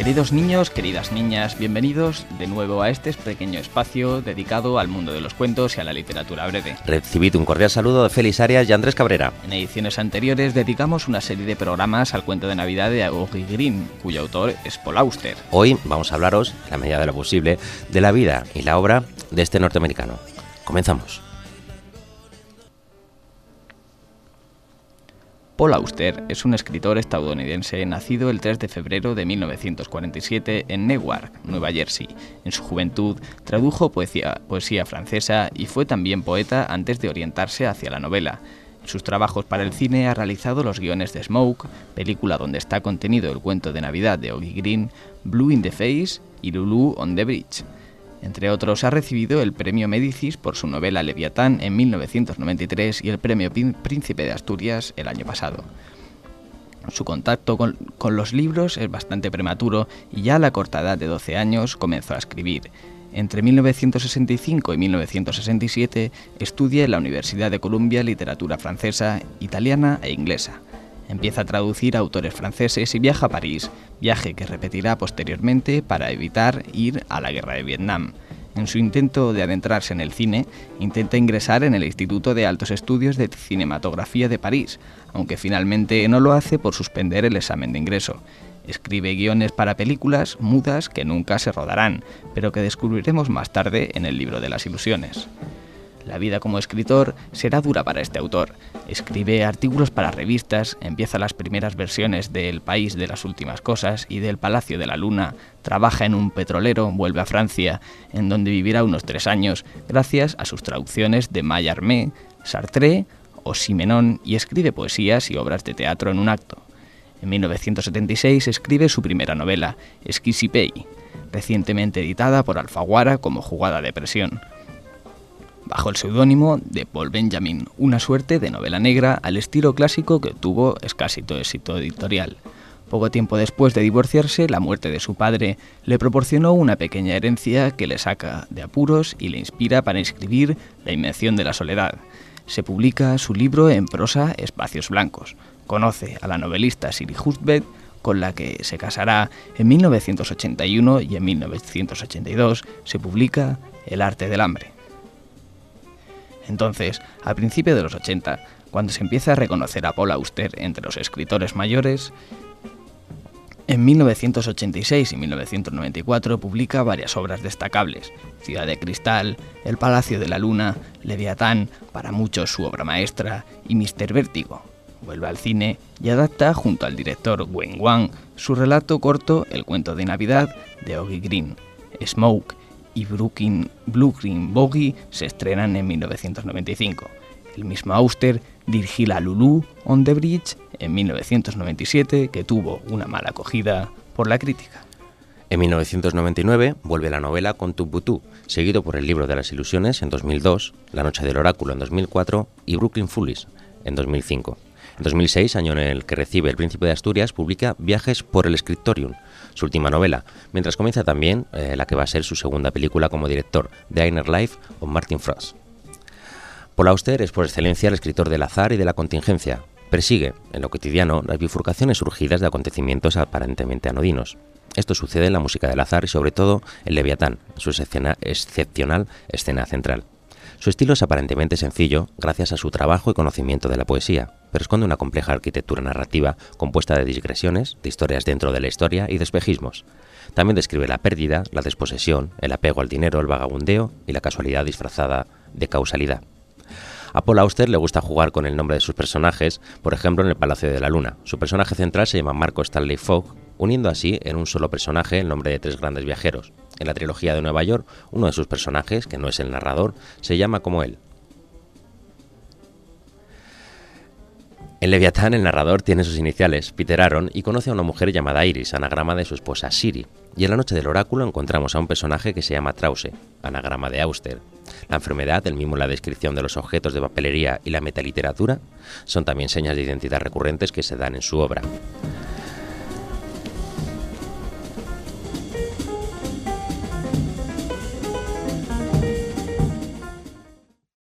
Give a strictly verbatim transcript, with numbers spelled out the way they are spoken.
Queridos niños, queridas niñas, bienvenidos de nuevo a este pequeño espacio dedicado al mundo de los cuentos y a la literatura breve. Recibid un cordial saludo de Félix Arias y Andrés Cabrera. En ediciones anteriores dedicamos una serie de programas al cuento de Navidad de Augie Green, cuyo autor es Paul Auster. Hoy vamos a hablaros, en la medida de lo posible, de la vida y la obra de este norteamericano. Comenzamos. Paul Auster es un escritor estadounidense nacido el tres de febrero de mil novecientos cuarenta y siete en Newark, Nueva Jersey. En su juventud tradujo poesía, poesía francesa y fue también poeta antes de orientarse hacia la novela. En sus trabajos para el cine ha realizado los guiones de Smoke, película donde está contenido el cuento de Navidad de Augie Green, Blue in the Face y Lulu on the Bridge. Entre otros, ha recibido el Premio Médicis por su novela Leviatán en mil novecientos noventa y tres y el Premio Príncipe de Asturias el año pasado. Su contacto con, con los libros es bastante prematuro y ya a la corta edad de doce años comenzó a escribir. Entre mil novecientos sesenta y cinco y mil novecientos sesenta y siete estudia en la Universidad de Columbia literatura francesa, italiana e inglesa. Empieza a traducir a autores franceses y viaja a París, viaje que repetirá posteriormente para evitar ir a la guerra de Vietnam. En su intento de adentrarse en el cine, intenta ingresar en el Instituto de Altos Estudios de Cinematografía de París, aunque finalmente no lo hace por suspender el examen de ingreso. Escribe guiones para películas mudas que nunca se rodarán, pero que descubriremos más tarde en el libro de las ilusiones. La vida como escritor será dura para este autor. Escribe artículos para revistas, empieza las primeras versiones de El País de las Últimas Cosas y del Palacio de la Luna, trabaja en un petrolero, vuelve a Francia, en donde vivirá unos tres años, gracias a sus traducciones de Mallarmé, Sartre o Simenon, y escribe poesías y obras de teatro en un acto. En mil novecientos setenta y seis escribe su primera novela, Esquissipei, recientemente editada por Alfaguara como jugada de presión, bajo el seudónimo de Paul Benjamin, una suerte de novela negra al estilo clásico que tuvo escaso éxito editorial. Poco tiempo después de divorciarse, la muerte de su padre le proporcionó una pequeña herencia que le saca de apuros y le inspira para escribir La Invención de la Soledad. Se publica su libro en prosa Espacios Blancos. Conoce a la novelista Siri Hustvedt, con la que se casará en mil novecientos ochenta y uno, y en mil novecientos ochenta y dos se publica El Arte del Hambre. Entonces, al principio de los ochenta, cuando se empieza a reconocer a Paul Auster entre los escritores mayores, en mil novecientos ochenta y seis y mil novecientos noventa y cuatro publica varias obras destacables: Ciudad de Cristal, El Palacio de la Luna, Leviatán, para muchos su obra maestra, y míster Vértigo. Vuelve al cine y adapta, junto al director Wen Wang, su relato corto El cuento de Navidad de Augie Green. Smoke y Brooklyn, Blue Green Bogey se estrenan en mil novecientos noventa y cinco. El mismo Auster dirigió la Lulu on the Bridge en mil novecientos noventa y siete, que tuvo una mala acogida por la crítica. En mil novecientos noventa y nueve vuelve la novela Con Timbuktu, seguido por El libro de las ilusiones en dos mil dos, La noche del oráculo en dos mil cuatro y Brooklyn Foolish en dos mil cinco. En dos mil seis, año en el que recibe el Príncipe de Asturias, publica Viajes por el Scriptorium, su última novela, mientras comienza también eh, la que va a ser su segunda película como director, The Inner Life of Martin Frost. Paul Auster es por excelencia el escritor del azar y de la contingencia. Persigue, en lo cotidiano, las bifurcaciones surgidas de acontecimientos aparentemente anodinos. Esto sucede en la música del azar y sobre todo en Leviatán, su excepcional escena central. Su estilo es aparentemente sencillo gracias a su trabajo y conocimiento de la poesía, pero esconde una compleja arquitectura narrativa compuesta de digresiones, de historias dentro de la historia y de espejismos. También describe la pérdida, la desposesión, el apego al dinero, el vagabundeo y la casualidad disfrazada de causalidad. A Paul Auster le gusta jugar con el nombre de sus personajes, por ejemplo en El Palacio de la Luna. Su personaje central se llama Marco Stanley Fogg, uniendo así en un solo personaje el nombre de tres grandes viajeros. En la trilogía de Nueva York, uno de sus personajes, que no es el narrador, se llama como él. En Leviatán, el narrador tiene sus iniciales, Peter Aaron, y conoce a una mujer llamada Iris, anagrama de su esposa Siri. Y en La noche del oráculo encontramos a un personaje que se llama Trause, anagrama de Auster. La enfermedad, el mismo en la descripción de los objetos de papelería y la metaliteratura, son también señas de identidad recurrentes que se dan en su obra.